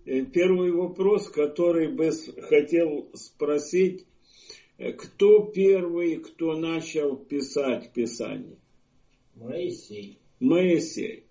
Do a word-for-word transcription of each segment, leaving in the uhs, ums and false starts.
Первый вопрос, который бы хотел спросить, кто первый, кто начал писать Писание? Моисей. Моисей.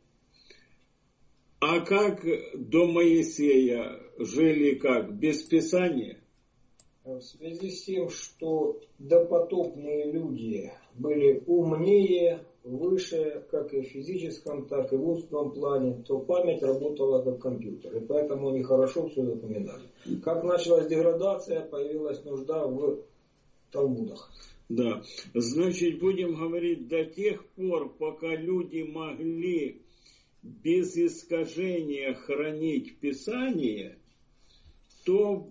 А как до Моисея жили как? Без Писания? В связи с тем, что допотопные люди были умнее, выше, как и в физическом, так и в умственном плане, то память работала как компьютер. И поэтому они хорошо все запоминали. Как началась деградация, появилась нужда в Талмудах. Да. Значит, будем говорить до тех пор, пока люди могли без искажения хранить Писание, то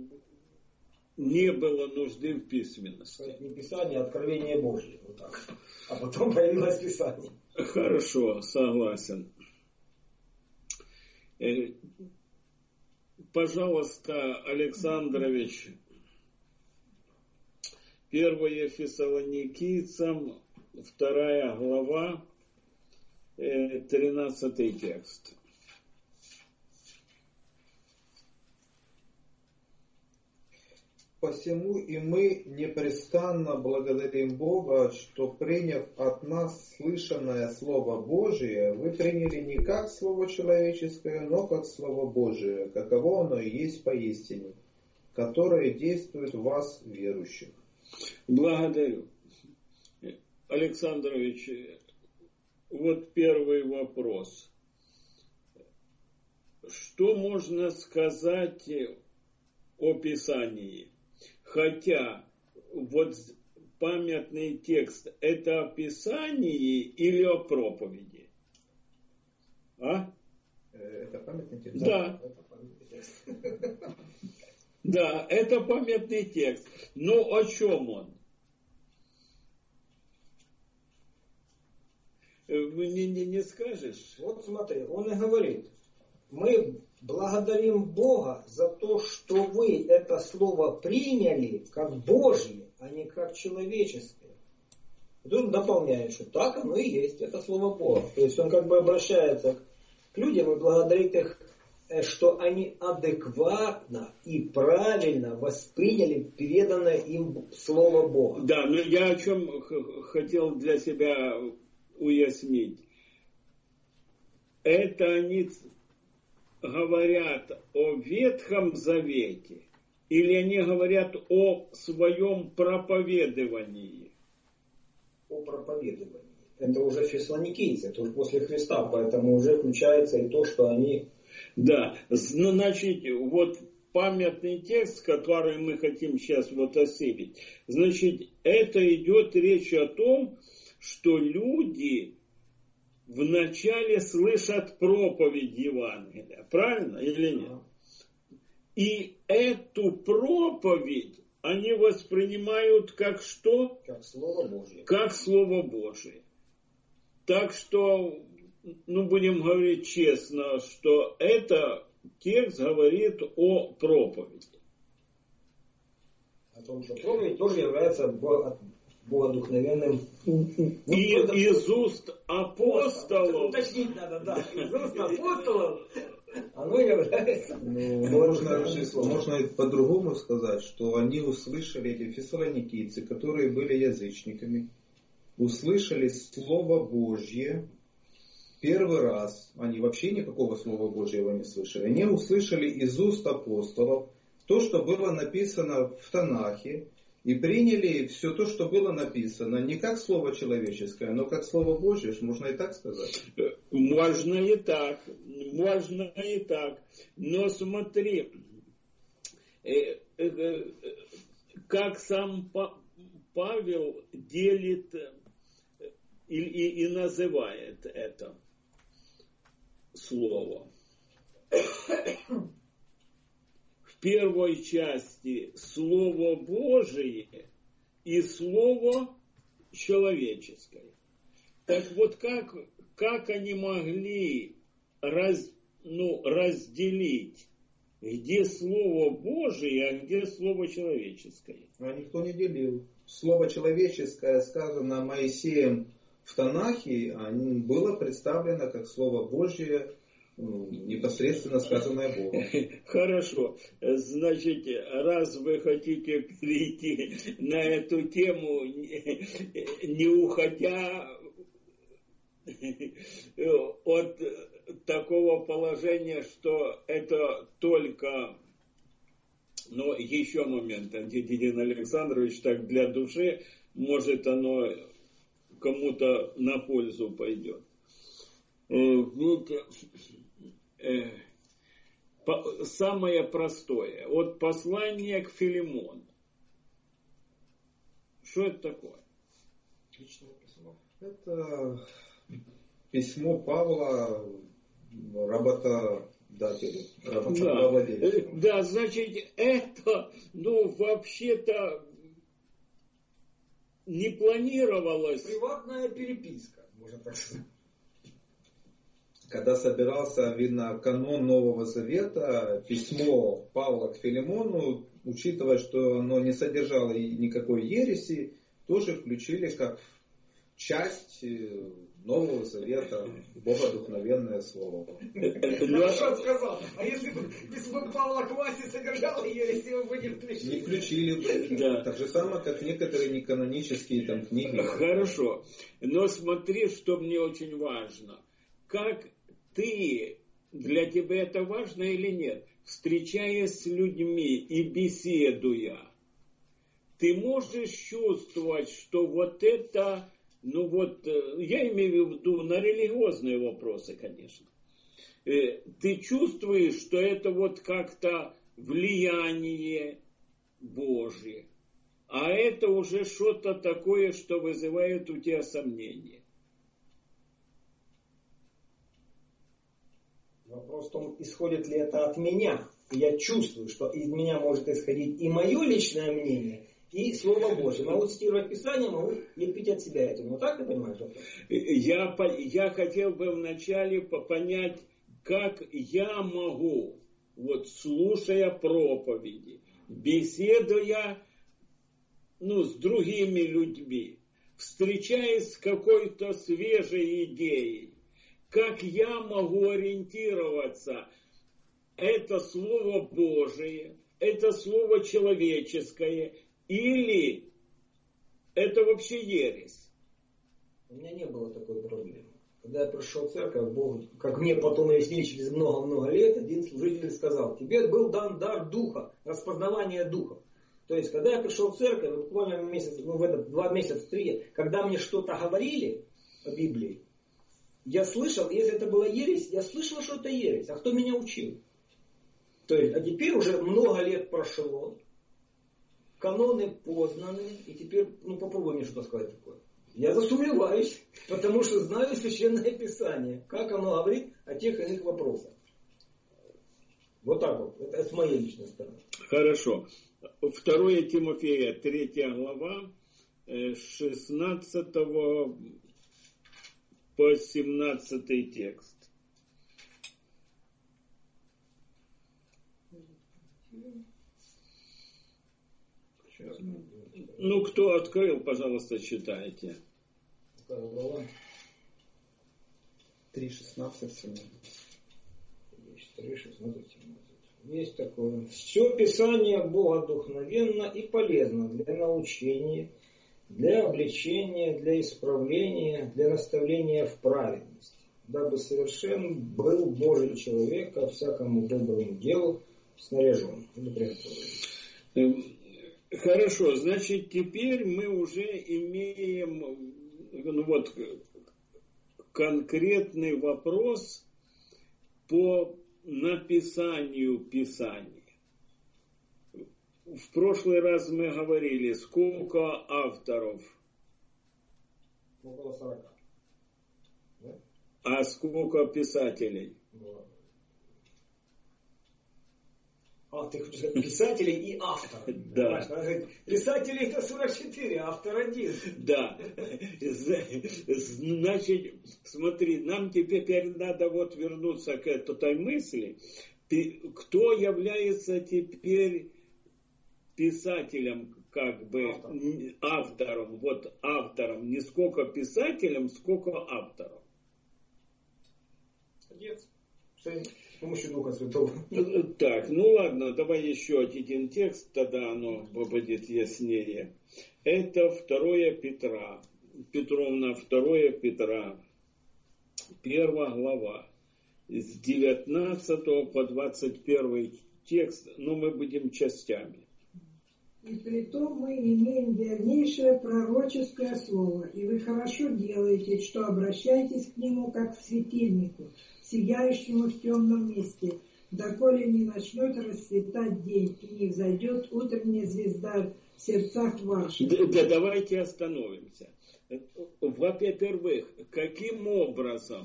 не было нужды в письменности. Не Писание, а откровение Божье. Вот так. А потом появилось Писание. Хорошо, согласен. Пожалуйста, Александрович, первое Фессалоникийцам, вторая глава, тринадцатый текст. Посему и мы непрестанно благодарим Бога, что, приняв от нас слышанное Слово Божие, вы приняли не как Слово человеческое, но как Слово Божие, каково оно и есть поистине, которое действует в вас, верующих. Благодарю. Александрович, вот первый вопрос. Что можно сказать о Писании? Хотя вот памятный текст, это о Писании или о проповеди? А? Это памятный текст? Да. Это памятный текст. Да, это памятный текст. Но о чем он? Не, не, не скажешь? Вот смотри, он и говорит, мы благодарим Бога за то, что вы это слово приняли как Божье, а не как человеческое. И тут он дополняет, что так оно и есть, это слово Бога. То есть он как бы обращается к людям и благодарит их, что они адекватно и правильно восприняли переданное им слово Бога. Да, но я о чем хотел для себя уяснить. Это они говорят о Ветхом Завете или они говорят о своем проповедовании? О проповедовании. Это уже фессалоникийцы, это уже после Христа, поэтому уже включается и то, что они... Да, значит, вот памятный текст, который мы хотим сейчас вот осилить, значит, это идет речь о том, что люди вначале слышат проповедь Евангелия, правильно или нет? И эту проповедь они воспринимают как что? Как Слово Божье. Как Слово Божие. Так что, ну, будем говорить честно, что это текст говорит о проповеди. О том, что проповедь тоже является богодухновенным. И ну, из уст апостолов. Уточнить надо, да. Из уст апостолов оно является. Ну, можно, можно по-другому сказать, что они услышали, эти фессалоникийцы, которые были язычниками, услышали Слово Божье первый раз. Они вообще никакого Слова Божьего не слышали. Они услышали из уст апостолов то, что было написано в Танахе, и приняли все то, что было написано, не как слово человеческое, но как Слово Божье, можно и так сказать. Можно и так, можно и так. Но смотри, как сам Павел делит и, и, и называет это слово. В первой части Слово Божие и Слово человеческое. Так вот, как, как они могли раз, ну, разделить, где Слово Божие, а где Слово человеческое? А никто не делил. Слово человеческое, сказано Моисеем в Танахе, было представлено как Слово Божие непосредственно сказанное Богом. Хорошо. Значит, раз вы хотите перейти на эту тему, не уходя от такого положения, что это только... Но еще момент, Антидин Александрович, так для души, может, оно кому-то на пользу пойдет. Ведь самое простое, от послания к Филимону. Что это такое? Личное письмо. Это письмо Павла работодателю, работодателю. Да. да, значит, это, ну, вообще-то не планировалось. Приватная переписка, можно так сказать. Когда собирался, видно, канон Нового Завета, письмо Павла к Филимону, учитывая, что оно не содержало никакой ереси, тоже включили как часть Нового Завета, богодухновенное слово. Хорошо сказал. А если бы письмо Павла к Васе содержало ереси, вы бы не включили? Не включили бы. Да. Так же самое, как некоторые неканонические там книги. Хорошо. Но смотри, что мне очень важно. Как ты, для тебя это важно или нет, встречаясь с людьми и беседуя, ты можешь чувствовать, что вот это, ну вот, я имею в виду на религиозные вопросы, конечно, ты чувствуешь, что это вот как-то влияние Божье, а это уже что-то такое, что вызывает у тебя сомнения. Вопрос в том, исходит ли это от меня. Я чувствую, что из меня может исходить и мое личное мнение, и Слово Божье. Могу цитировать Писание, могу лепить от себя это. Ну так ты понимаешь? Я, я хотел бы вначале понять, как я могу, вот слушая проповеди, беседуя, ну, с другими людьми, встречаясь с какой-то свежей идеей, как я могу ориентироваться? Это Слово Божие, это Слово человеческое, или это вообще ересь? У меня не было такой проблемы. Когда я пришел в церковь, Бог, как мне потом объяснили через много-много лет, один служитель сказал: тебе был дан дар духа, распознавание духов. То есть, когда я пришел в церковь, буквально месяц, ну, в этот два месяца, три, когда мне что-то говорили о Библии, я слышал, если это была ересь, я слышал, что это ересь. А кто меня учил? То есть, а теперь уже много лет прошло, каноны познаны, и теперь, ну попробуй мне что-то сказать такое. Я засомневаюсь, потому что знаю Священное Писание, как оно говорит о тех или иных вопросах. Вот так вот, это с моей личной стороны. Хорошо. Второе Тимофея, третья глава, шестнадцатого по семнадцатый текст. Ну, кто открыл, пожалуйста, читайте. три шестнадцать семнадцать. три шестнадцать семнадцать. Есть такое. Все Писание богодухновенно и полезно для научения, для обличения, для исправления, для наставления в праведности, дабы совершен был Божий человек ко всякому доброму делу снаряжен. Хорошо, значит, теперь мы уже имеем, ну вот, конкретный вопрос по написанию Писания. В прошлый раз мы говорили, сколько авторов? Около сорока. Да? А сколько писателей? Да. А, ты хочешь сказать писатели и автор. Да. Писатели это сорок четыре, автор один. Да. Значит, смотри, нам теперь надо вот вернуться к этой мысли. Кто является теперь писателем, как бы автором. автором, вот автором, не сколько писателем, сколько автором. Отец. С помощью Духа Святого. Так, ну ладно, давай еще один текст, тогда оно будет яснее. Это второе Петра. Петровна, второе Петра. Первая глава. С девятнадцатого по двадцать первый текст, но мы будем частями. И притом мы имеем вернейшее пророческое слово, и вы хорошо делаете, что обращаетесь к нему как к светильнику, сияющему в темном месте, доколе не начнет расцветать день, и не взойдет утренняя звезда в сердцах ваших. Да, да давайте остановимся. Во-первых, каким образом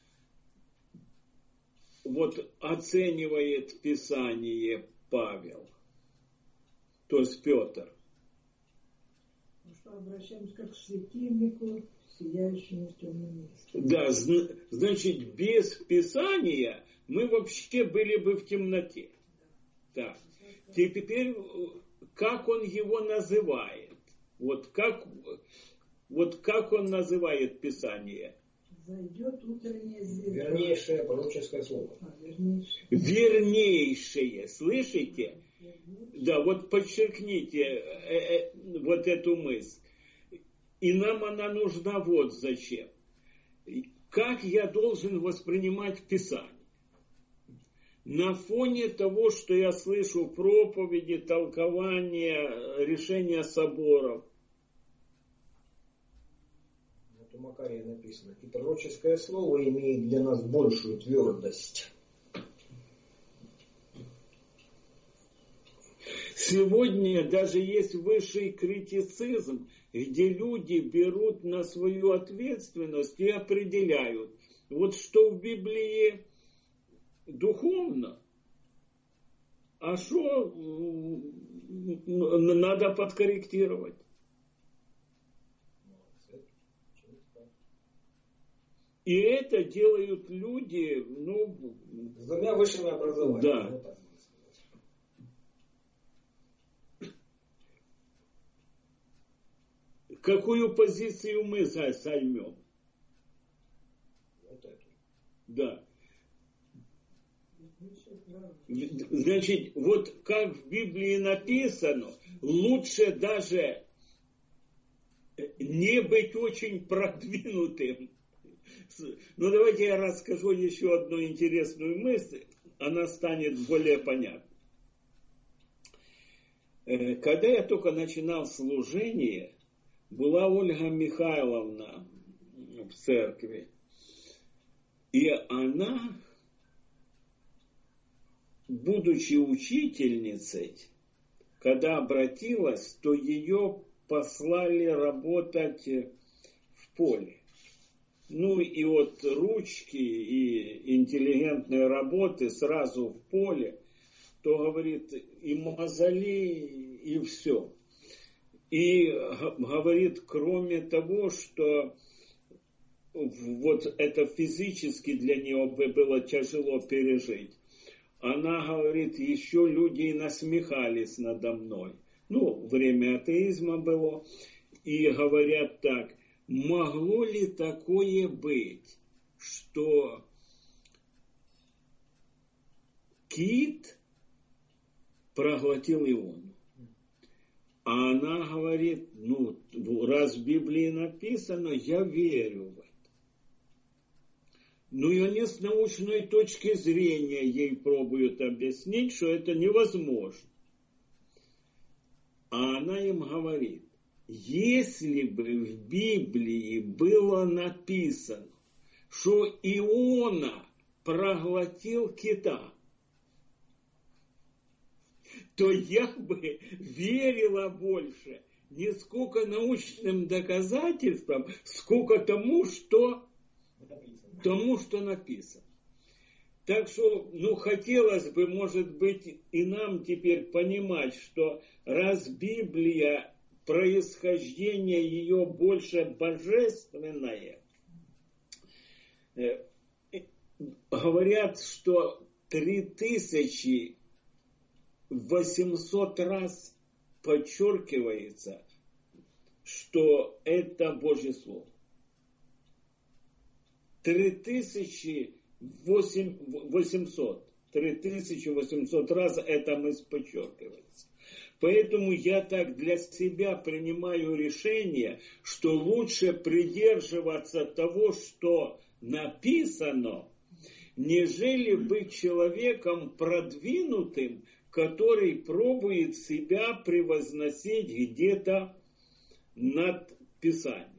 вот оценивает Писание Павел? То есть Петр. Ну что, обращаемся как к светильнику, сияющему в темном месте. Да, значит, без Писания мы вообще были бы в темноте. Так. Теперь, как он его называет? Вот как, вот как он называет Писание? Зайдет утренняя звезда. Вернейшее пророческое слово. А, вернейшее. Вернейшее, слышите? Да, вот подчеркните э, э, вот эту мысль. И нам она нужна вот зачем. Как я должен воспринимать Писание? На фоне того, что я слышу проповеди, толкования, решения соборов. Вот у Макария написано. И пророческое слово имеет для нас большую твердость. Сегодня даже есть высший критицизм, где люди берут на свою ответственность и определяют, вот что в Библии духовно, а что надо подкорректировать. И это делают люди, ну... С двумя высшими образованиями. Да. Какую позицию мы займем? Вот эту. Да. Значит, вот как в Библии написано, лучше даже не быть очень продвинутым. Но давайте я расскажу еще одну интересную мысль, она станет более понятной. Когда я только начинал служение, была Ольга Михайловна в церкви, и она, будучи учительницей, когда обратилась, то ее послали работать в поле. Ну и от ручки и интеллигентной работы сразу в поле, то, говорит, и мозоли, и все. И говорит, кроме того, что вот это физически для нее было тяжело пережить, она говорит, еще люди насмехались надо мной. Ну, время атеизма было. И говорят так, могло ли такое быть, что кит проглотил Иону? А она говорит, ну, раз в Библии написано, я верю в это. Ну и они с научной точки зрения ей пробуют объяснить, что это невозможно. А она им говорит, если бы в Библии было написано, что Иона проглотил кита, то я бы верила больше не сколько научным доказательствам, сколько тому, что написано. тому, что написано. Так что, ну, хотелось бы, может быть, и нам теперь понимать, что раз Библия, происхождение ее больше божественное, э, говорят, что три тысячи восемьсот раз подчеркивается, что это Божье Слово. Три тысячи восемьсот. три тысячи восемьсот раз это мысль подчеркивается. Поэтому я так для себя принимаю решение, что лучше придерживаться того, что написано, нежели быть человеком продвинутым, который пробует себя превозносить где-то над Писанием.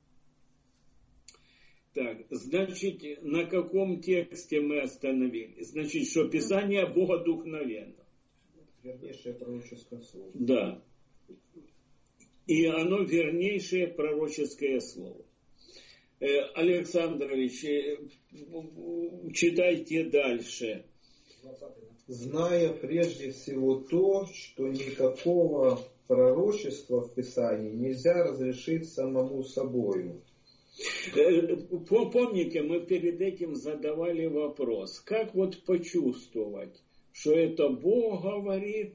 Так, значит, на каком тексте мы остановились? Значит, что Писание богодухновенно. Вернейшее пророческое слово. Да. И оно вернейшее пророческое слово. Александрович, читайте дальше. Зная прежде всего то, что никакого пророчества в Писании нельзя разрешить самому собою. Помните, мы перед этим задавали вопрос, как вот почувствовать, что это Бог говорит,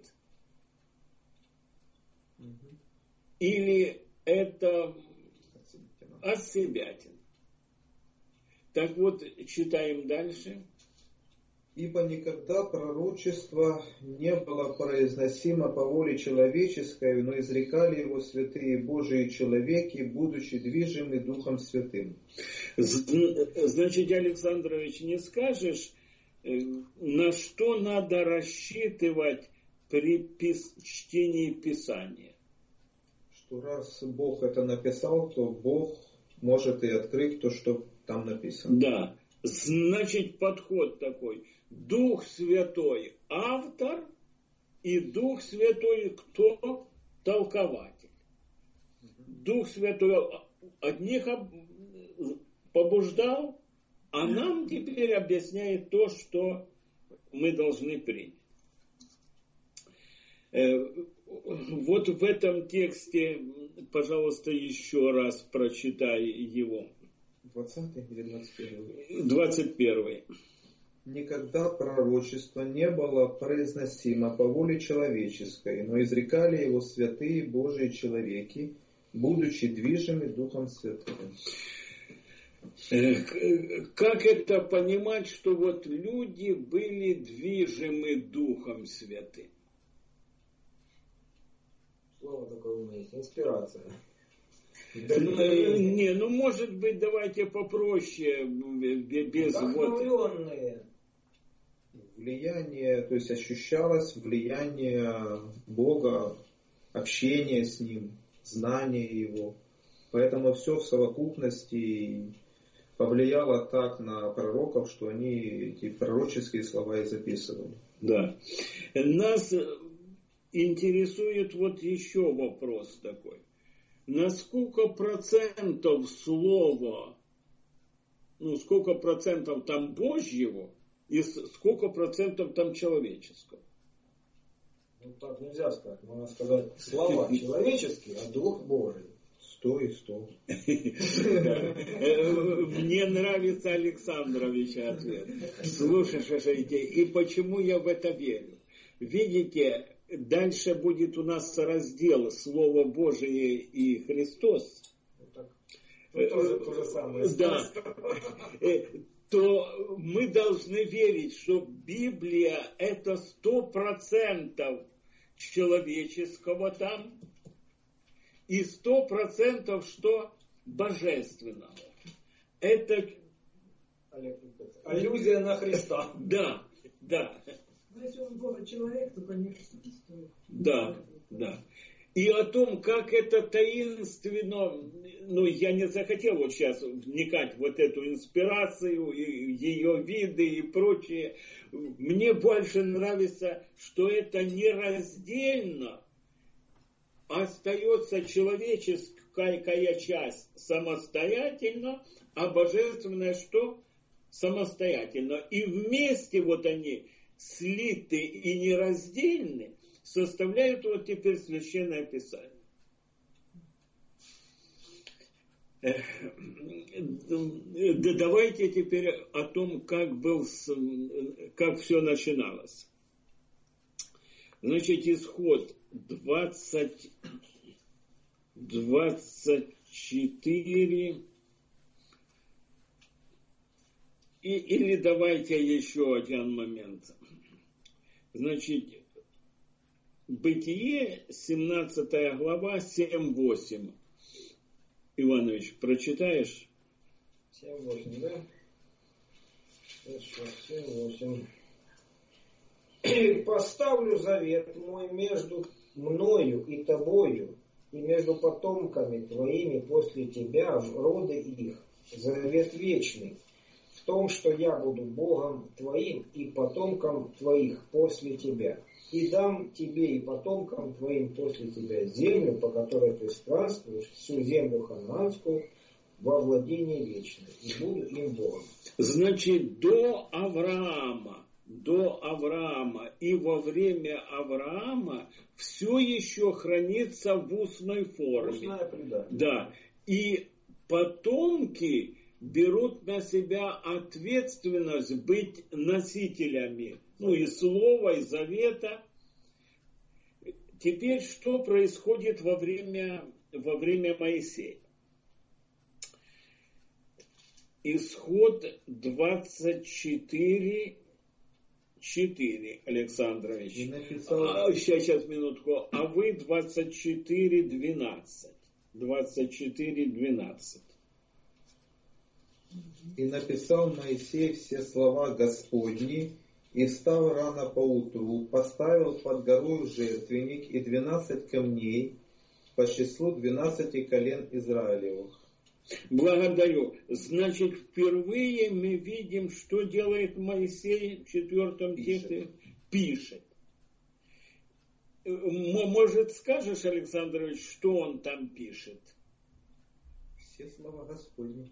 или это отсебятин. Так вот, читаем дальше. Ибо никогда пророчество не было произносимо по воле человеческой, но изрекали его святые Божии человеки, будучи движимы Духом Святым. Значит, Александрович, не скажешь, на что надо рассчитывать при пис- чтении Писания? Что раз Бог это написал, то Бог может и открыть то, что там написано. Да. Значит, подход такой. Дух Святой автор и Дух Святой кто? Толкователь. Дух Святой одних побуждал, а нам теперь объясняет то, что мы должны принять. Вот в этом тексте, пожалуйста, еще раз прочитай его. двадцатый или двадцать первый? двадцать первый. Никогда пророчество не было произносимо по воле человеческой, но изрекали его святые Божии человеки, будучи движимы Духом Святым. Как это понимать, что вот люди были движимы Духом Святым? Слово такое у меня есть, инспирация. Не, ну может быть, давайте попроще, без Вдохновленные. Влияние, то есть ощущалось влияние Бога, общение с Ним, знание Его. Поэтому все в совокупности повлияло так на пророков, что они эти пророческие слова и записывали. Да. Нас интересует вот еще вопрос такой. На сколько процентов слова, ну сколько процентов там Божьего и сколько процентов там человеческого? Ну так нельзя сказать. Можно сказать слова человеческие, а Дух Божий. Сто и сто. Мне нравится Александровича ответ. Слушайте, и почему я в это верю? Видите, дальше будет у нас раздел Слово Божие и Христос. Тоже то же самое. Да. То мы должны верить, что Библия это сто процентов человеческого там и сто процентов что божественного. Это аллюзия на Христа. Да, да. Но если он Бога человек, то, конечно, стоит. Да, да. И о том, как это таинственно, ну, я не захотел вот сейчас вникать в вот эту инспирацию, и ее виды и прочее. Мне больше нравится, что это нераздельно остается человеческая часть самостоятельно, а божественное что? Самостоятельно. И вместе вот они слиты и нераздельны, составляют вот теперь Священное Писание. Да давайте теперь о том, как, был, как все начиналось. Значит, исход двадцать, двадцать четыре, и, или давайте еще один момент. Значит, Бытие, семнадцатая глава, семь восемь. Иванович, прочитаешь? семь восемь, да? Хорошо, семь восемь. «И поставлю завет мой между мною и тобою, и между потомками твоими после тебя в роды их, завет вечный, в том, что я буду Богом твоим и потомкам твоих после тебя. И дам тебе и потомкам твоим после тебя землю, по которой ты странствуешь, всю землю ханаанскую, во владении вечное, и буду им Богом». Значит, до Авраама, до Авраама и во время Авраама все еще хранится в устной форме. Устное предание. Да. И потомки берут на себя ответственность быть носителями, ну, и слова, и завета. Теперь, что происходит во время, во время Моисея? Исход двадцать четыре, четыре, Александрович. Написал... А, сейчас, сейчас, минутку. А вы двадцать четыре, двенадцать. двадцать четыре, двенадцать. «И написал Моисей все слова Господни, и встал рано поутру, поставил под горою жертвенник и двенадцать камней по числу двенадцати колен Израилевых». Благодарю. Значит, впервые мы видим, что делает Моисей в четвертом тексте. Пишет. Может, скажешь, Александрович, что он там пишет? Все слова Господни.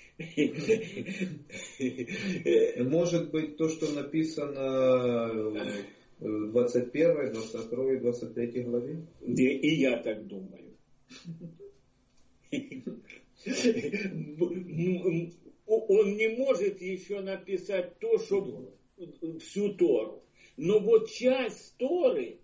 Может быть, то, что написано в двадцать первой, двадцать второй, двадцать третьей главе? И я так думаю. Он не может еще написать то, что всю Тору. Но вот часть Торы,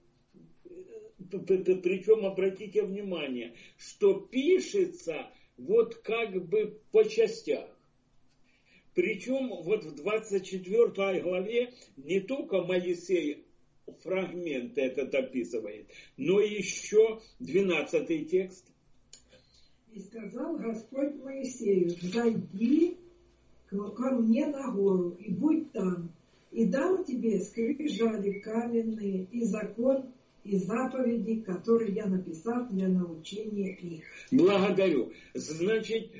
причем обратите внимание, что пишется вот как бы по частях. Причем вот в двадцать четвёртой главе не только Моисей фрагмент этот описывает, но еще двенадцатый текст. «И сказал Господь Моисею: зайди ко мне на гору и будь там, и дам тебе скрижали каменные и закон и заповеди, которые я написал для научения их». Благодарю. Значит,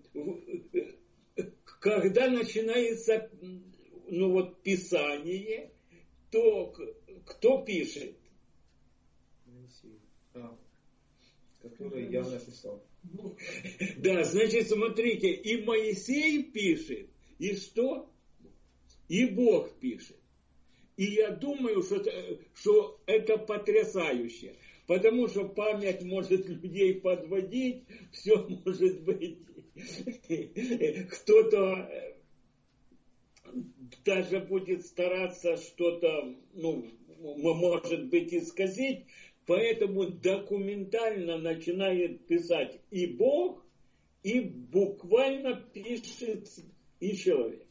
когда начинается, ну вот, Писание, то кто пишет? Моисей. А, который я написал. Да, значит, смотрите, и Моисей пишет, и что? И Бог пишет. И я думаю, что это, что это потрясающе. Потому что память может людей подводить, все может быть. Кто-то даже будет стараться что-то, ну, может быть, исказить. Поэтому документально начинает писать и Бог, и буквально пишет и человек.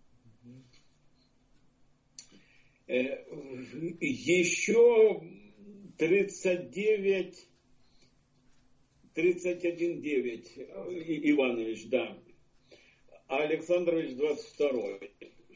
Еще тридцать девять, тридцать один девять, Иванович, да. А Александрович двадцать второй.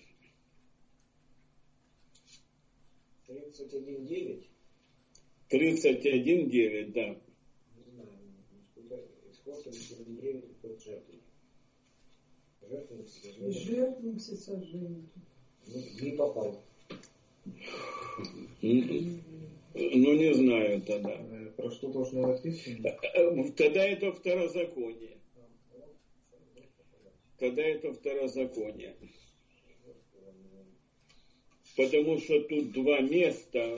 тридцать один девять. тридцать один девять, да. Не знаю, исход тридцать один девять, это жертвенник. Жертвенник всесожжения. Жертвенник всесожжения. Не попал. Ну, не знаю тогда. Про что должно написано? Тогда это второзаконие. Тогда это второзаконие. Потому что тут два места,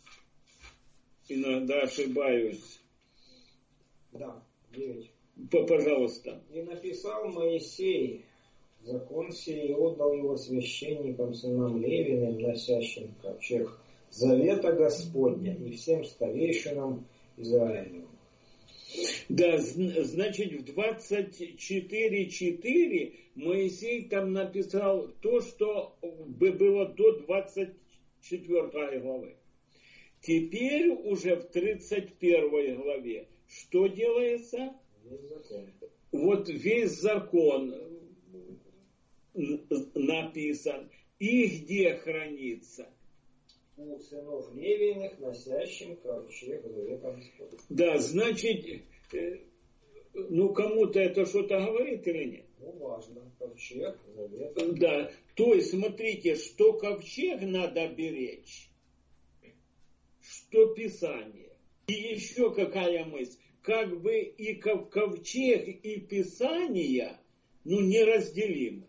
иногда ошибаюсь. Да, девять. Пожалуйста. «И написал Моисей закон сей, и отдал его священникам, сынам Левиным, носящим ковчег завета Господня, и всем старейшинам Израилевым». Да, значит, в двадцать четыре четыре Моисей там написал то, что было до двадцать четвёртой главы. Теперь уже в тридцать первой главе что делается? Вот весь закон написан. И где хранится? У сынов Левиных, носящим ковчег завета Господа. Да, значит, ну кому-то это что-то говорит или нет? Ну, важно. Ковчег завета. Да, то есть смотрите, что ковчег надо беречь, что Писание. И еще какая мысль, как бы и ковчег, и Писание, ну, неразделимы.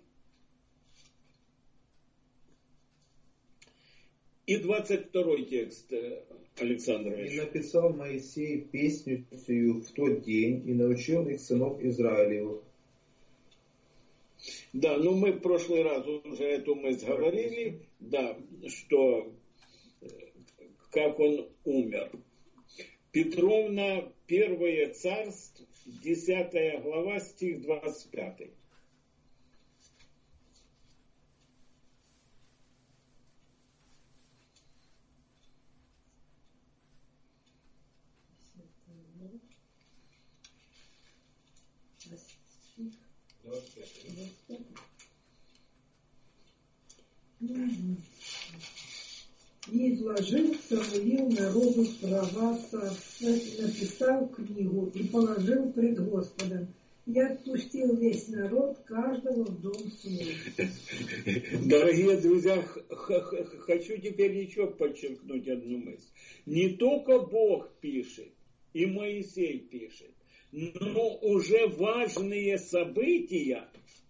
И двадцать второй текст, Александр Ильич. «И написал Моисей песню сию в тот день, и научил их сынов Израилевых». Да, ну мы в прошлый раз уже эту мысль говорили, да, что как он умер. Петровна, Первое царство, десятая глава, стих двадцать пятый. И изложил Самуил народу права царствовать, написал книгу и положил пред Господом. И отпустил весь народ, каждого в дом свой. Дорогие друзья, хочу теперь еще подчеркнуть одну мысль. Не только Бог пишет, и Моисей пишет, но уже важные события,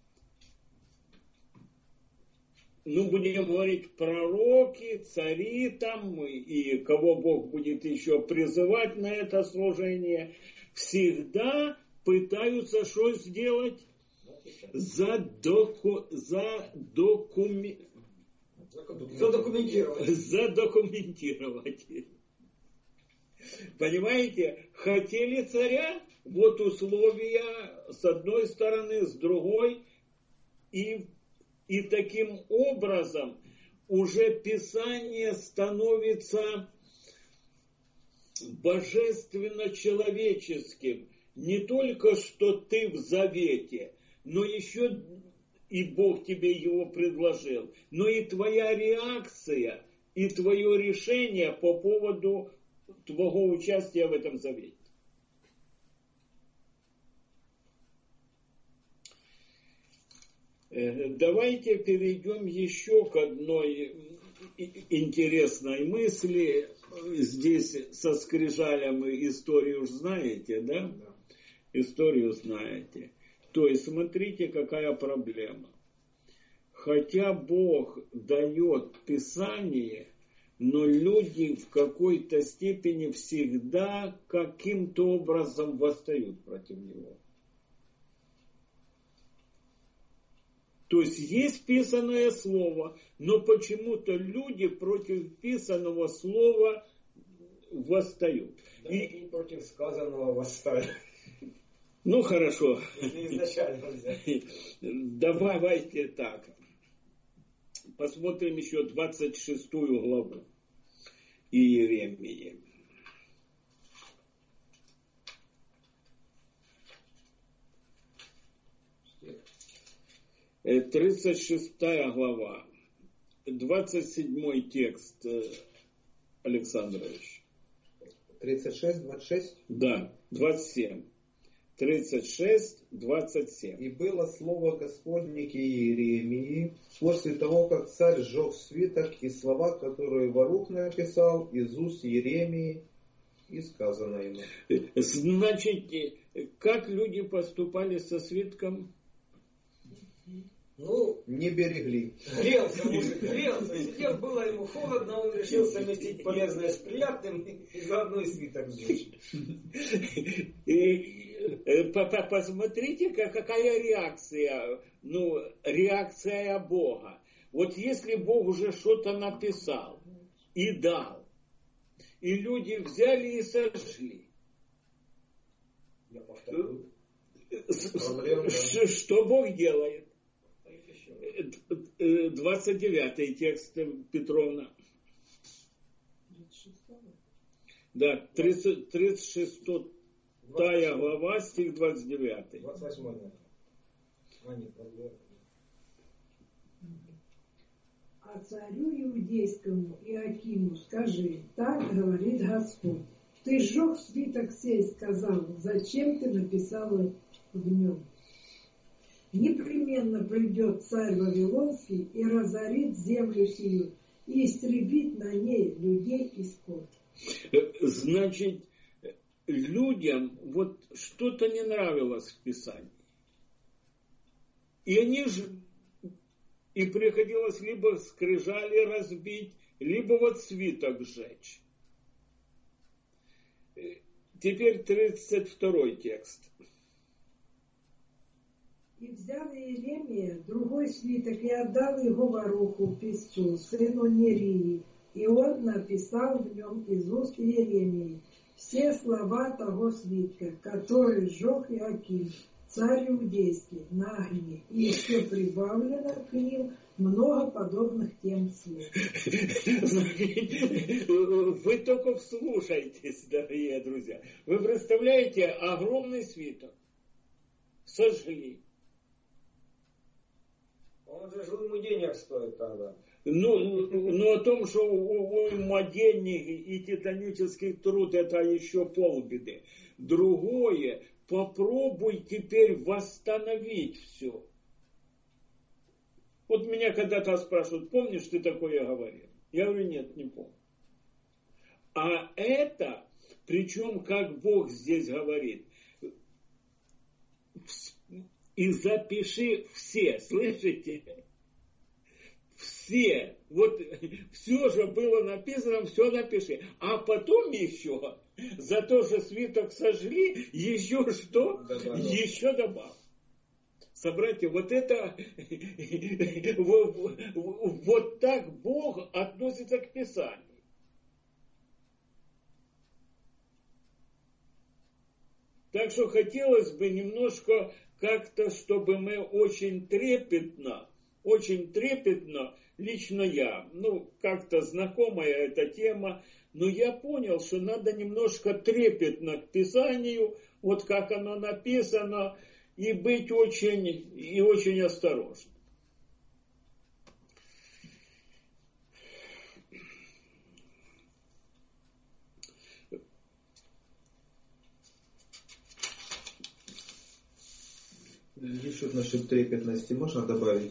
ну, будем говорить, пророки, цари там, и кого Бог будет еще призывать на это служение, всегда пытаются что сделать? Задоку, задокуми... Задокументировать. Задокументировать. Понимаете, хотели царя, вот условия с одной стороны, с другой, и, и таким образом уже Писание становится божественно-человеческим. Не только, что ты в завете, но еще и Бог тебе его предложил, но и твоя реакция, и твое решение по поводу твоего участия в этом завете. Давайте перейдем еще к одной интересной мысли. Здесь со скрижалем историю знаете, да? Да. Историю знаете. То есть смотрите, какая проблема. Хотя Бог дает Писание, но люди в какой-то степени всегда каким-то образом восстают против него. То есть есть писанное слово, но почему-то люди против писанного слова восстают. Да, и, и против сказанного восстают. Ну хорошо. Изначально взять. Давайте так. Посмотрим еще двадцать шестую главу Иеремии. тридцать шестая глава, двадцать седьмой текст, Александрович. тридцать шесть, двадцать шесть? Да, двадцать семь. тридцать шесть, двадцать семь. «И было слово Господне к Иеремии после того, как царь сжег свиток, и слова, которые Барух написал из уст Иеремии, и сказано ему». Значит, как люди поступали со свитком? Ну, не берегли. Грелся мужик, грелся. Сидел, было ему холодно, он решил совместить полезное с приятным и заодно и свиток сжечь. Посмотрите, какая реакция, ну, реакция Бога. Вот если Бог уже что-то написал и дал, и люди взяли и сожгли, Я повторю. Что Бог делает? двадцать девятый текст Петровна. Да, тридцать шестая глава, стих двадцать девятый. двадцать восьмой, наверное. А царю иудейскому Иоакиму скажи, так говорит Господь, ты сжег свиток сей, сказал, зачем ты написал в нем? Непременно придет царь Вавилонский и разорит землю сию, и истребит на ней людей и скот. Значит, людям вот что-то не нравилось в Писании. И они же, и приходилось либо скрижали разбить, либо вот свиток сжечь. Теперь тридцать второй текст. И взял Иеремия другой свиток и отдал его Баруху, писцу, сыну Нерии, и он написал в нем из уст Иеремии все слова того свитка, который сжег Иоаким, царь иудейский, на огне, и еще прибавлено к ним много подобных тем слов. Вы только вслушайтесь, дорогие друзья. Вы представляете, огромный свиток сожгли. Он же ему денег стоит тогда. Ну, ну о том, что умоденный и титанический труд, это еще полбеды. Другое, попробуй теперь восстановить все. Вот меня когда-то спрашивают, помнишь, ты такое говорил? Я говорю, нет, не помню. А это, причем, как Бог здесь говорит, и запиши все, слышите? Все. Вот все же было написано, все напиши. А потом еще, за то, что свиток сожгли, еще что? Добавил. Еще добавил. Собратья, вот это, вот так Бог относится к Писанию. Так что хотелось бы немножко как-то, чтобы мы очень трепетно, очень трепетно, лично я, ну, как-то знакомая эта тема, но я понял, что надо немножко трепетно к Писанию, вот как оно написано, и быть очень, и очень осторожным. Еще насчет трепетности можно добавить?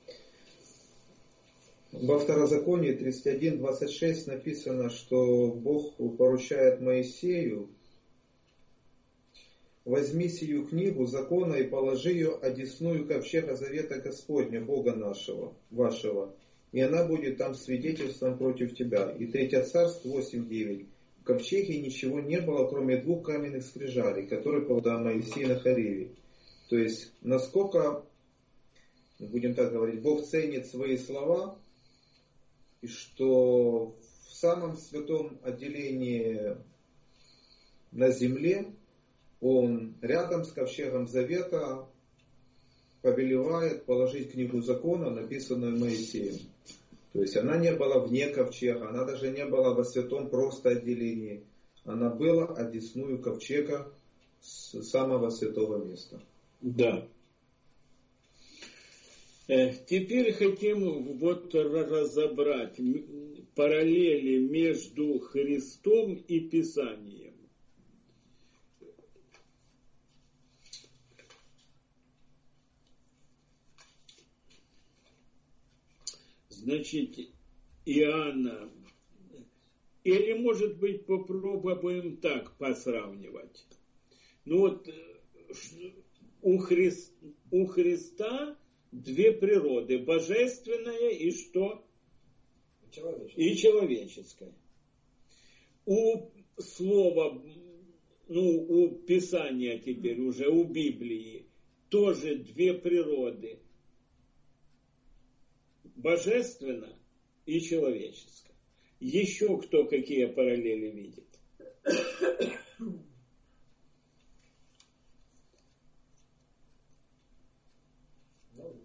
Во Второзаконии тридцать один двадцать шесть написано, что Бог поручает Моисею: возьми сию книгу закона и положи ее одесную ковчега завета Господня, Бога нашего, вашего, и она будет там свидетельством против тебя. И Третье Царств восемь девять. В ковчеге ничего не было, кроме двух каменных скрижалей, которые положил Моисей на Хореве. То есть, насколько, будем так говорить, Бог ценит свои слова, и что в самом святом отделении на земле Он рядом с ковчегом завета повелевает положить книгу закона, написанную Моисеем. То есть она не была вне ковчега, она даже не была во святом просто отделении. Она была одесную ковчега с самого святого места. Да. Теперь хотим вот разобрать параллели между Христом и Писанием. Значит, Иоанна, или, может быть, попробуем так посравнивать. Ну вот, у, Христ, у Христа две природы, божественная и что? Человеческая. И человеческая. У слова, ну, у Писания теперь уже, у Библии, тоже две природы. Божественно и человеческое. Еще кто какие параллели видит?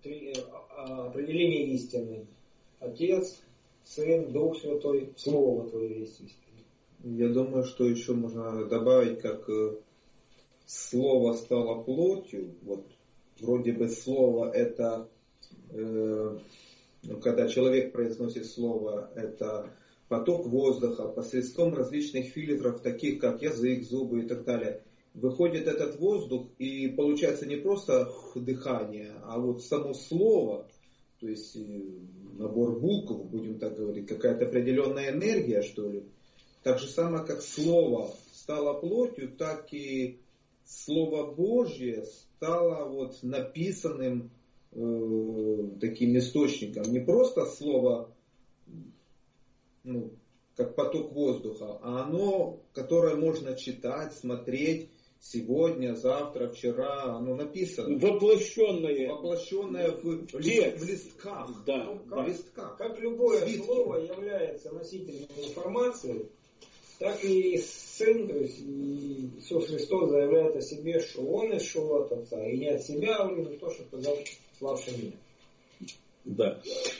три, определение истины. Отец, Сын, Дух Святой, Слово Твое есть истина. Я думаю, что еще можно добавить, как Слово стало плотью. Вот вроде бы Слово это, э, ну, когда человек произносит Слово, это поток воздуха посредством различных фильтров, таких как язык, зубы и так далее. Выходит этот воздух, и получается не просто дыхание, а вот само слово, то есть набор букв, будем так говорить, какая-то определенная энергия, что ли. Так же самое, как слово стало плотью, так и Слово Божье стало вот написанным э, таким источником. Не просто слово, ну, как поток воздуха, а оно, которое можно читать, смотреть, сегодня, завтра, вчера, оно написано. Воплощенное. Воплощенное в, в, в листках. Да, ну, в как, листках. Как любое Свитки. слово является носителем информации, так и Сын, то есть Иисус Христос заявляет о себе, что Он исшел от Отца, и не от себя, а не то, что сказал славший меня. Да.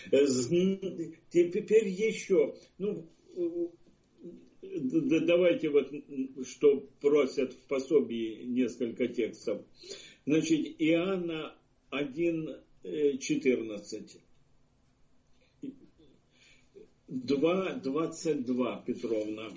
Теперь еще, ну, давайте вот, что просят в пособии несколько текстов. Значит, Иоанна один четырнадцать. два двадцать два, Петровна.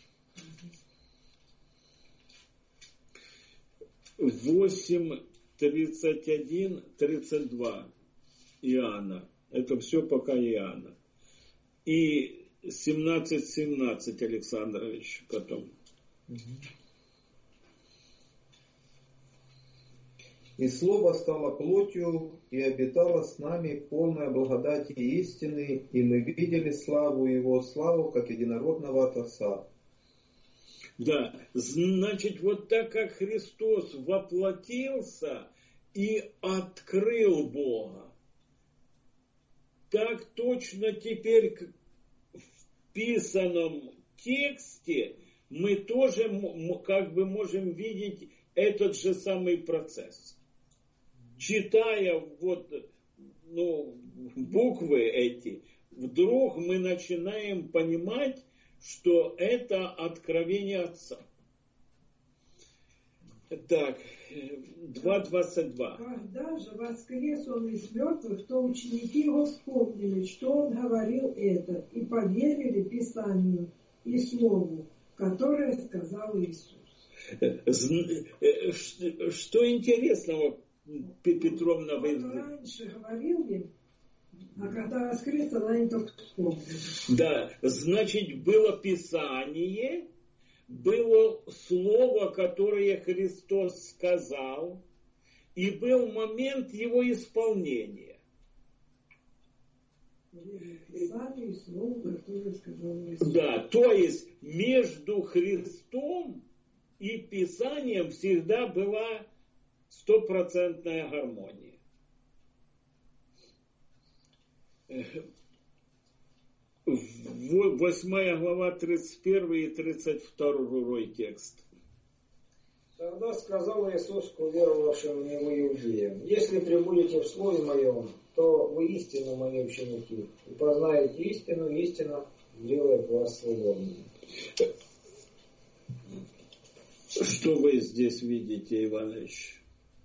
восемь тридцать один тридцать два. Иоанна. Это все пока Иоанна. И семнадцать семнадцать, Александрович, потом. И Слово стало плотью и обитало с нами, полная благодати и истины, и мы видели славу Его, славу как единородного от Отца. Да, значит, вот так как Христос воплотился и открыл Бога, так точно теперь в писанном тексте мы тоже как бы можем видеть этот же самый процесс. Читая вот, ну, буквы эти, вдруг мы начинаем понимать, что это откровение Отца. Так, два двадцать два. Когда же воскрес он из мертвых, то ученики его вспомнили, что он говорил это, и поверили Писанию и Слову, которое сказал Иисус. Что интересного, Петровна, вы... Он раньше говорил им, а когда воскрес, они только вспомнили. Да, значит, было Писание, было Слово, которое Христос сказал, и был момент его исполнения. Писание и Слово, которое сказал Иисус. Да, то есть между Христом и Писанием всегда была стопроцентная гармония. Восьмая глава, тридцать первый и тридцать второй текст. Тогда сказал Иисус к уверовавшим в Него иудеям: если пребудете в Слове Моем, то вы истинно Мои ученики, и познаете истину, истина сделает вас свободными. Что вы здесь видите, Иванович?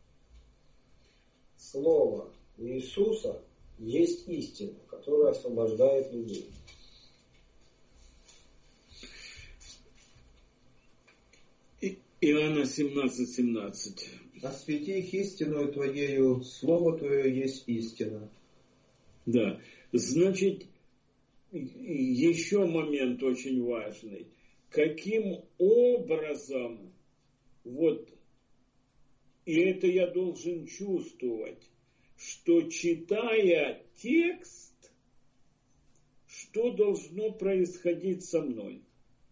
Слово Иисуса есть истина, которая освобождает людей. Иоанна семнадцать семнадцать. Освети их истиною Твоею, Слово Твое есть истина. Да, значит, еще момент очень важный. Каким образом, вот, и это я должен чувствовать, что читая текст, что должно происходить со мной?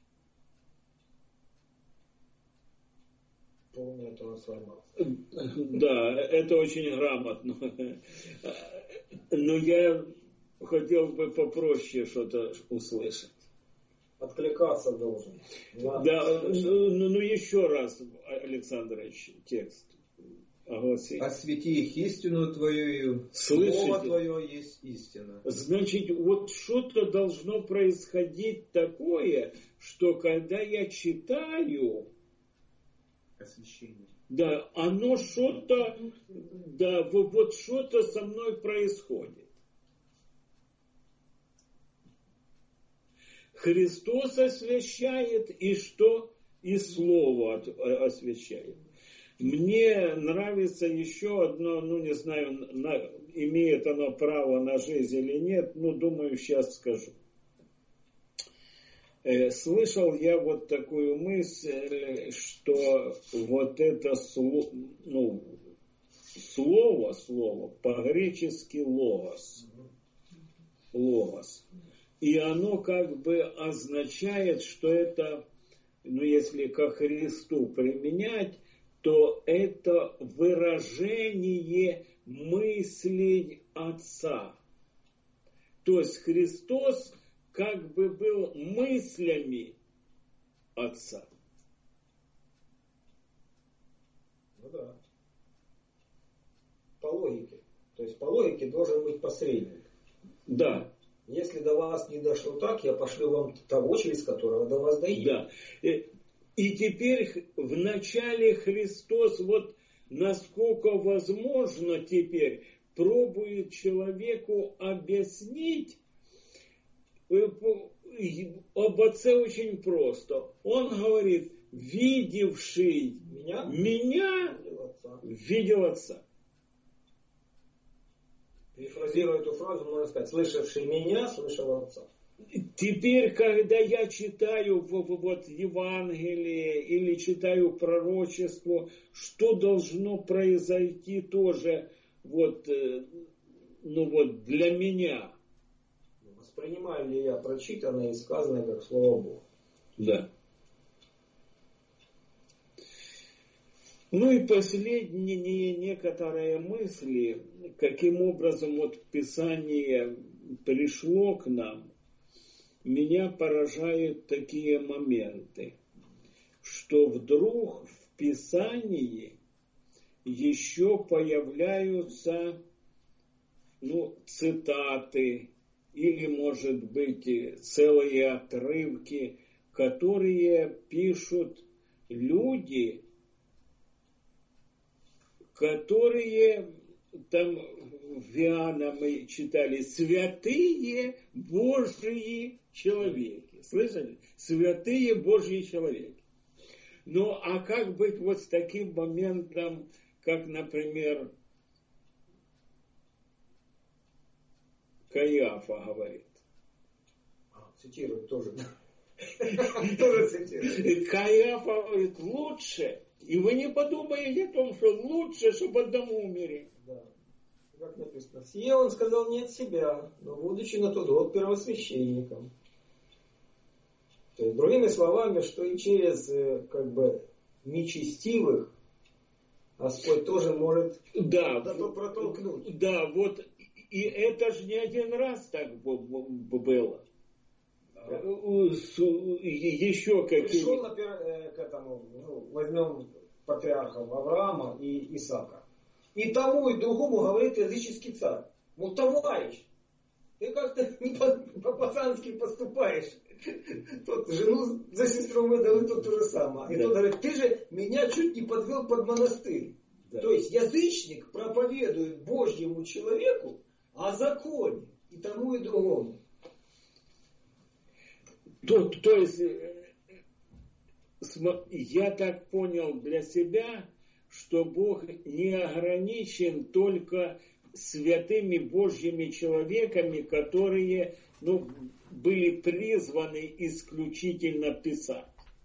Полная трансформация. Да, это очень грамотно. Но я хотел бы попроще что-то услышать. Откликаться должен. Да, да, ну, ну еще раз, Александрович, текст. огласи. Освети их истину Твою, Слышите? Слово Твое есть истина. Значит, вот что-то должно происходить такое, что когда я читаю, Освящение. да, оно что-то, да, вот, вот что-то со мной происходит. Христос освящает, и что? И Слово освящает. Мне нравится еще одно, ну не знаю, на, имеет оно право на жизнь или нет, ну думаю, сейчас скажу. Э, слышал я вот такую мысль, что вот это слово, ну, слово, слово, по-гречески логос, логос, и оно как бы означает, что это, ну если ко Христу применять, то это выражение мыслей Отца. То есть Христос как бы был мыслями Отца. Ну да. По логике. То есть по логике должен быть посредник. Да. Если до вас не дошло так, я пошлю вам того, через которого до вас дойдет. Да. И теперь вначале Христос, вот насколько возможно теперь, пробует человеку объяснить об Отце очень просто. Он говорит, видевший Меня, меня видел Отца. видел Отца. Перефразируя эту фразу, можно сказать, слышавший меня, слышал Отца. Теперь, когда я читаю вот Евангелие или читаю пророчество, что должно произойти тоже вот, ну вот для меня? Воспринимаю ли я прочитанное и сказанное как Слово Бога? Да. Ну и последние некоторые мысли, каким образом вот Писание пришло к нам. Меня поражают такие моменты, что вдруг в Писании еще появляются, ну, цитаты или, может быть, целые отрывки, которые пишут люди, которые там в Иоанна мы читали святые Божьи человеки. Слышали? Святые Божьи человеки. Ну, а как быть вот с таким моментом, как, например, Каиафа говорит? А, цитирует тоже. Тоже цитирует. Каиафа говорит, лучше, и вы не подумаете о том, что лучше, чтобы одному умереть. Да. Как написано, сие он сказал не от себя, но будучи на тот год первосвященником. То есть, другими словами, что и через как бы нечестивых Господь тоже может да, протолкнуть. Да, вот и это же не один раз так было. Да. Еще какие-то. Пришел к этому, ну, возьмем патриархов Авраама и Исаака. И тому, и другому говорит языческий царь. Мол, товарищ, ты как-то не по-пацански поступаешь. Тот жену за сестру выдал, и тот то же самое. И да. Тот говорит, ты же меня чуть не подвел под монастырь. Да. То есть язычник проповедует Божьему человеку о законе и тому, и другому. То, то есть, я так понял для себя, что Бог не ограничен только святыми Божьими человеками, которые, ну, были призваны исключительно писать.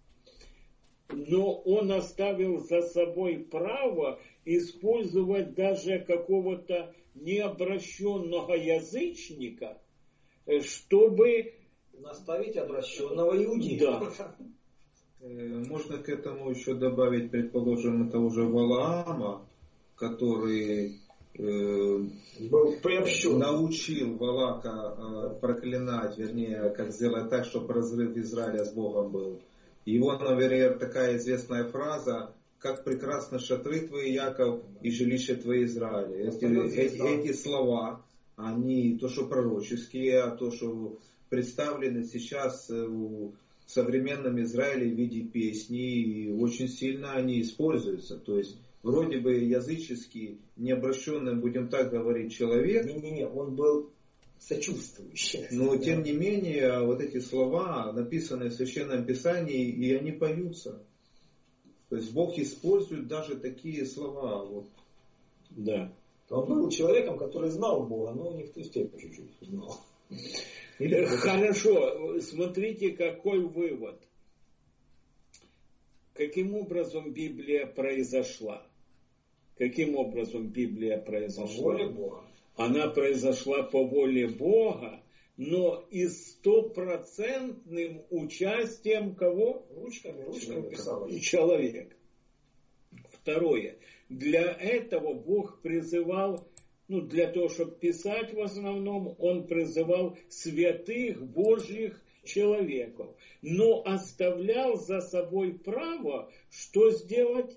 Но Он оставил за собой право использовать даже какого-то необращенного язычника, чтобы наставить обращенного иудея. Да. Можно к этому еще добавить, предположим, того же Валаама, который э, был приобщен. Научил Валака э, проклинать, вернее, как сделать так, чтобы разрыв Израиля с Богом был. Его, наверное, такая известная фраза: как прекрасны шатры твои, Яков, и жилище твои, Израиль. Эти, эти, эти слова, они то, что пророческие, а то, что представлены сейчас в современном Израиле в виде песни, и очень сильно они используются. То есть, вроде бы языческий, необращенный, будем так говорить, человек. Не-не-не, он был сочувствующий. Но, тем не менее, вот эти слова, написанные в Священном Писании, и они поются. То есть, Бог использует даже такие слова. Вот. Да. Он был человеком, который знал Бога, но не в ту степень чуть-чуть знал. Хорошо, смотрите, какой вывод. Каким образом Библия произошла? Каким образом Библия произошла? По воле Бога. Она произошла по воле Бога, но и стопроцентным участием кого? Ручками, ручками писал. Человек. Второе. Для этого Бог призывал, ну, для того, чтобы писать в основном, Он призывал святых Божьих человеков, но оставлял за собой право, что сделать?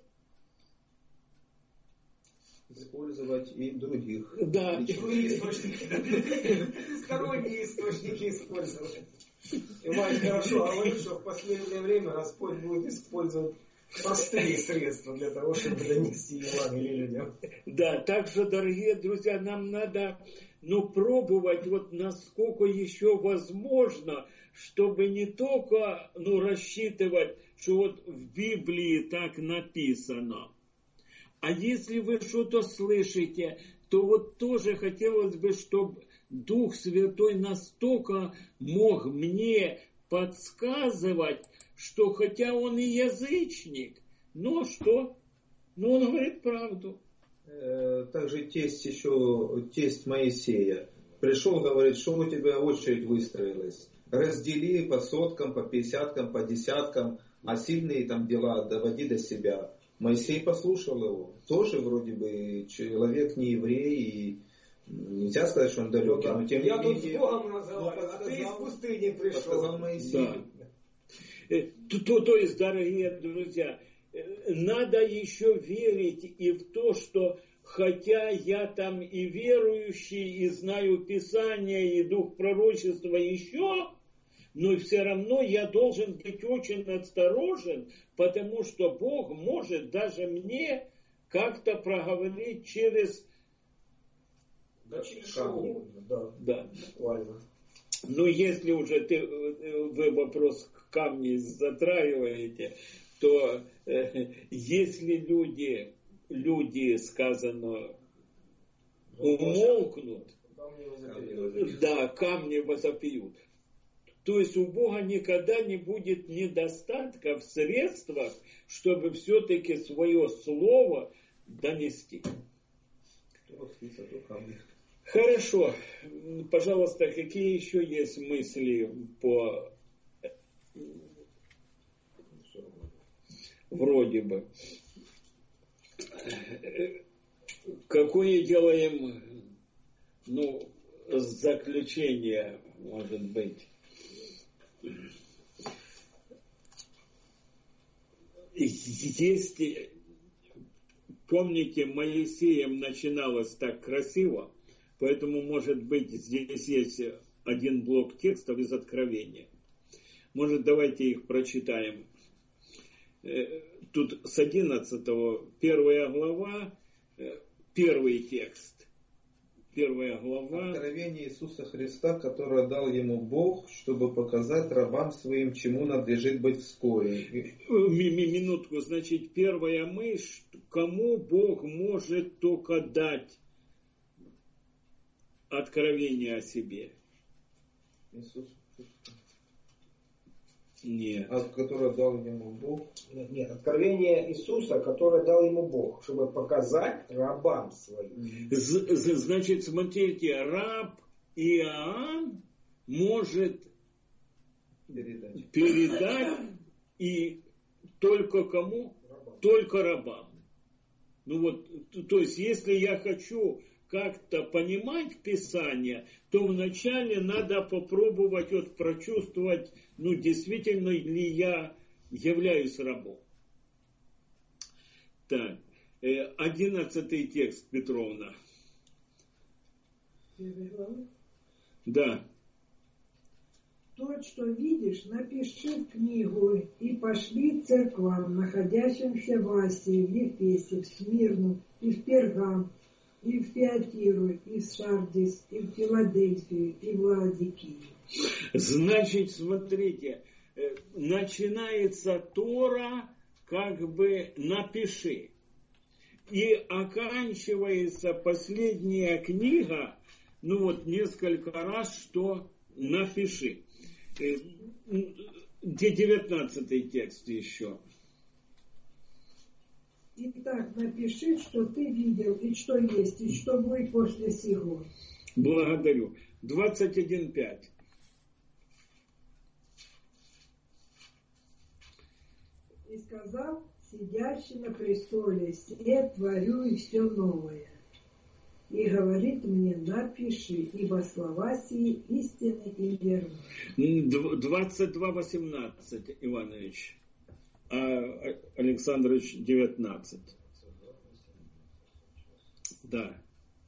Использовать и других. Да. Другие источники. Сторонние источники использовать. Иван хорошо говорит, что в последнее время Господь будет использовать простые средства для того, чтобы донести Евангелие людям. Да, так что, дорогие друзья, нам надо, ну, пробовать, вот насколько еще возможно, чтобы не только, ну, рассчитывать, что вот в Библии так написано. А если вы что-то слышите, то вот тоже хотелось бы, чтобы Дух Святой настолько мог мне подсказывать, что хотя он и язычник, но что? Но он говорит правду. Также тесть еще, тесть Моисея, пришел, говорит, что у тебя очередь выстроилась. Раздели по соткам, по пятьдесяткам, по десяткам, а сильные там дела доводи до себя. Моисей послушал его. Тоже вроде бы человек не еврей, и нельзя сказать, что он далекий. Ну, но тем я не тут менее, с Богом разговаривал, а ты из пустыни пришел. Сказал Моисей. Да. То, то есть, дорогие друзья, надо еще верить и в то, что хотя я там и верующий, и знаю Писание, и дух пророчества еще, но все равно я должен быть очень осторожен, потому что Бог может даже мне как-то проговорить через... Да, через шоу. Да, да. Буквально. Ну, если уже ты, вы вопрос к камню затрагиваете, то э, если люди, люди, сказано, умолкнут, да, камни возопьют. То есть у Бога никогда не будет недостатка в средствах, чтобы все-таки свое слово донести. Хорошо. Пожалуйста, какие еще есть мысли по... Вроде бы. Какое делаем, ну, заключение, может быть? Есть, помните, Моисеем начиналось так красиво, поэтому, может быть, здесь есть один блок текстов из Откровения. Может, давайте их прочитаем. Тут с одиннадцатого, первая глава, первый текст. Первая глава. Откровение Иисуса Христа, которое дал ему Бог, чтобы показать рабам своим, чему надлежит быть вскоре. Минутку, значит, первая мысль, кому Бог может только дать откровение о себе? Иисус. Нет. А которое дал ему Бог? Нет, нет, откровение Иисуса, которое дал ему Бог, чтобы показать рабам своим. Значит, смотрите, раб Иоанн может передать, передать и только кому? Рабам. Только рабам. Ну вот, то есть, если я хочу как-то понимать Писание, то вначале надо попробовать вот прочувствовать, ну, действительно ли я являюсь рабом. Так, одиннадцатый текст, Петровна. Да. То, что видишь, напиши в книгу и пошли церквам, находящимся в Асии, в Ефесе, в Смирну, и в Пергам, и в Фиатиру, и в Сардис, и в Филадельфию, и в Лаодикию. Значит, смотрите, начинается Тора, как бы напиши. И оканчивается последняя книга, ну вот несколько раз, что напиши. Где девятнадцатый текст еще? Итак, напиши, что ты видел, и что есть, и что будет после сего. Благодарю. двадцать один пять. И сказал сидящий на престоле: «Се творю и все новое». И говорит мне: напиши, ибо слова сии истинны и верны. двадцать два восемнадцать, Иванович. А Александрович девятнадцать. Да.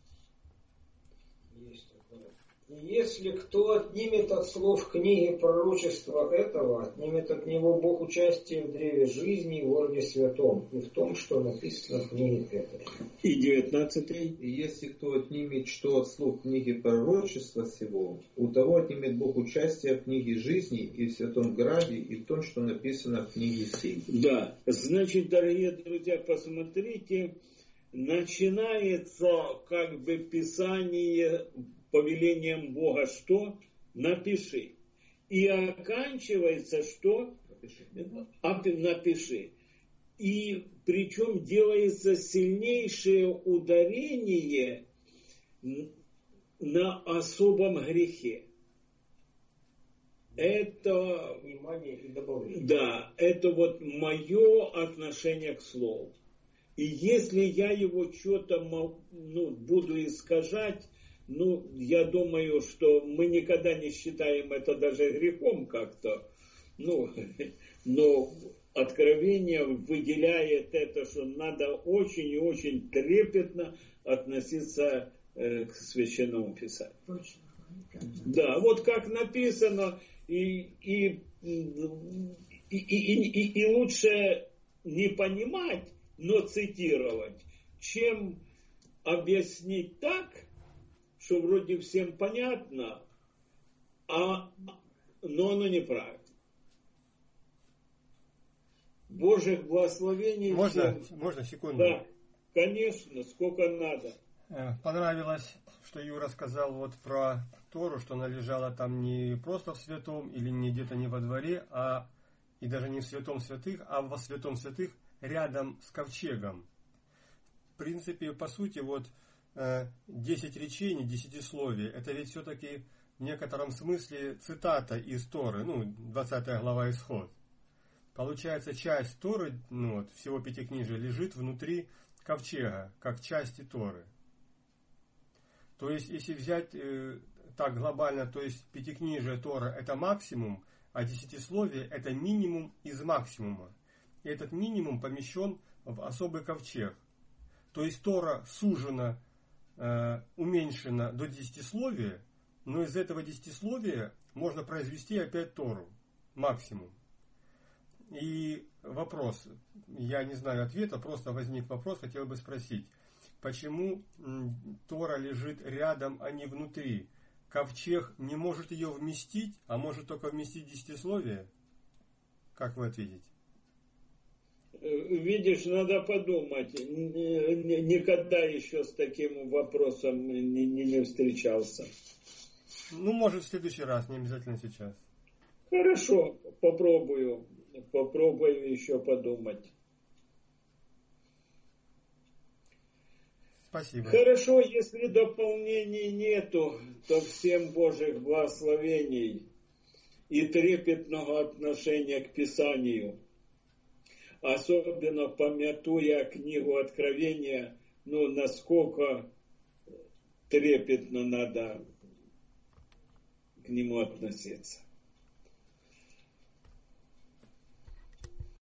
И если кто отнимет от слов книги пророчества этого, отнимет от него Бог участие в древе жизни и в Орде Святом, и в том, что написано в книге этой. И девятнадцатый. И если кто отнимет что от слов книги пророчества сего, у того отнимет Бог участие в книге жизни и в Святом Граде, и в том, что написано в книге сей. Да, значит, дорогие друзья, посмотрите, начинается как бы Писание повелением Бога, что? Напиши. И оканчивается, что? Напиши. Напиши. И причем делается сильнейшее ударение на особом грехе. Это, внимание и добавление. Да, это вот мое отношение к слову. И если я его что-то ну, буду искажать, ну, я думаю, что мы никогда не считаем это даже грехом как-то. Ну, но Откровение выделяет это, что надо очень и очень трепетно относиться э, к Священному Писанию. Точно. Да, вот как написано, и, и, и, и, и, и лучше не понимать, но цитировать, чем объяснить так, что вроде всем понятно, а, но оно неправильно. Божьих благословений. Можно, всем. можно секунду? Да, конечно, сколько надо. Понравилось, что Юра сказал вот про Тору, что она лежала там не просто в святом или не где-то не во дворе, а и даже не в святом святых, а во святом святых рядом с ковчегом. В принципе, по сути, вот десять речений, десятисловие, это ведь все-таки в некотором смысле цитата из Торы, ну, двадцатая глава Исход. Получается, часть Торы, ну вот, всего пятикнижия, лежит внутри ковчега, как части Торы. То есть, если взять э, так глобально, то есть пятикнижие Тора это максимум, а десятисловие это минимум из максимума. И этот минимум помещен в особый ковчег. То есть Тора сужена, э, уменьшена до десятисловия, но из этого десятисловия можно произвести опять Тору, максимум. И вопрос, я не знаю ответа, просто возник вопрос, хотел бы спросить, почему Тора лежит рядом, а не внутри? Ковчег не может ее вместить, а может только вместить десятисловие? Как вы ответите? Видишь, надо подумать. Никогда еще с таким вопросом не, не, не встречался. Ну, может, в следующий раз, не обязательно сейчас. Хорошо, попробую. Попробую еще подумать. Спасибо. Хорошо, если дополнений нету, то всем Божьих благословений и трепетного отношения к Писанию. Особенно помятуя книгу Откровения, ну, насколько трепетно надо к нему относиться.